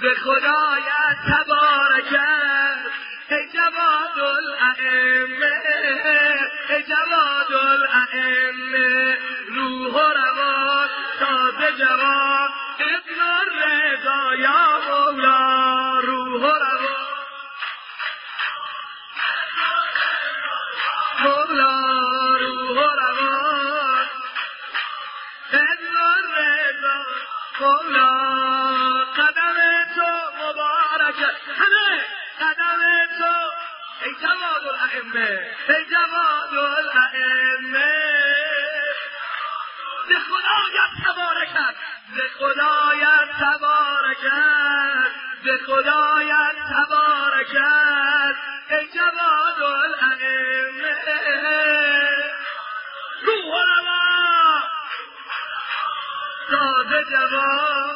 به خدایت تبارکت ای جواد الائمه ای جواد الائمه روح و روان تازه جوان ابن الرضا یا مولا روح و روان مولا روح و روان ابن الرضا مولا قدم تو مبارکه همه قدم تو ای جواد الائمه ای جواد الائمه به خدایت تبارکت به خدایت تبارکت به خدایت تبارکت ای جواد الائمه روح و روان تازه جوان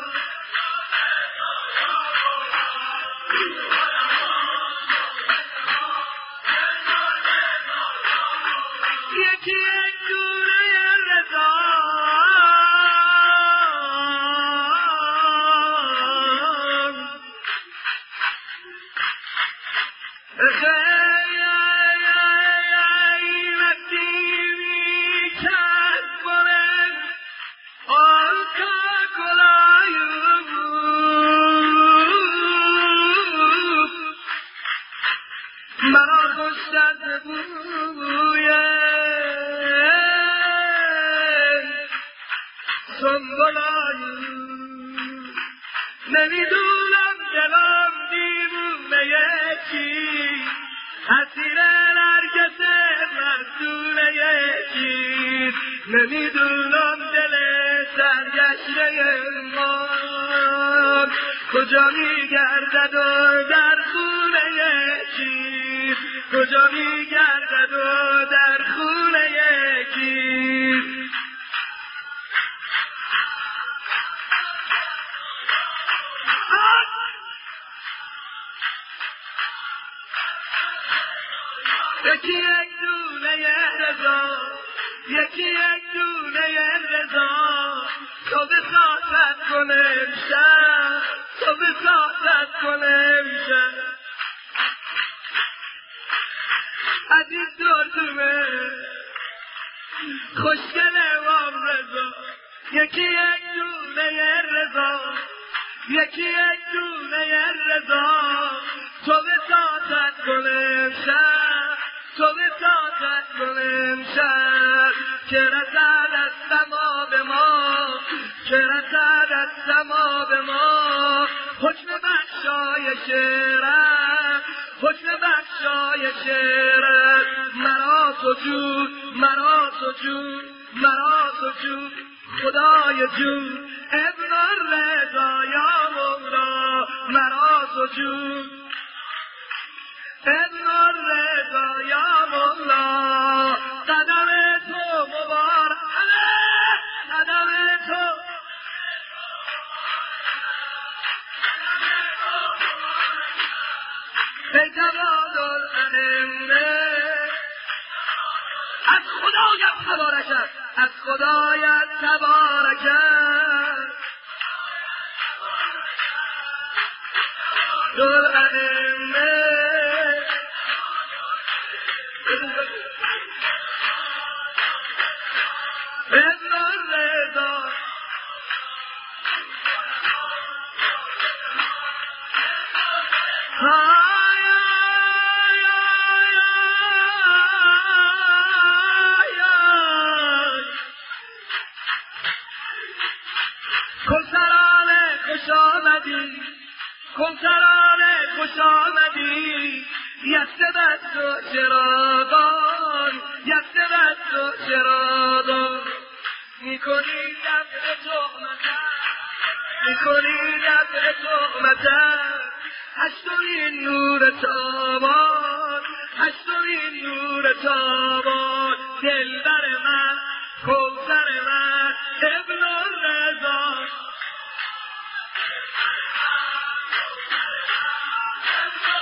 یکی یک دونه رضا مرا خوشت بویه سنبولایی نمیدونم دلم دیوونه چی اسیر نرگس مردونه چی نمیدونم دل سرگشته من کجا میگردد و در خونه چی کجا میگردد و در خونه کی یکی یک دونه رضا یکی یک دونه رضا تو بساطت کنه امشب تو بساطت کنه امشب عزیز دردومه خوشگل امام رضا یکی یک دونه رضا یکی یک دونه رضا تو بساطت کنه امشب تو بساطت کنه امشب که رسد از سما به ما که رسد از سما به ما حکم بخشای شعرت حکم بخشای شعرت مرا سجود مرا سجود مرا سجود خدای جون ابن الرضا یا مولا مرا سجود ابن الرضا یا مولا قدم تو مبارک قدم تو ای جواد الائمه از خدایت تبارکت از خدایت تبارکت الائمه ابن الرضا کنسران خوش آمدی کنسران خوش آمدی یسته بست و چراغان یسته بست و چراغان میکنی دفع تهمتن میکنی دفع تهمتن هشتمین نور تابان هشتمین نور تابان دلبر من کوثر من ابن الرضا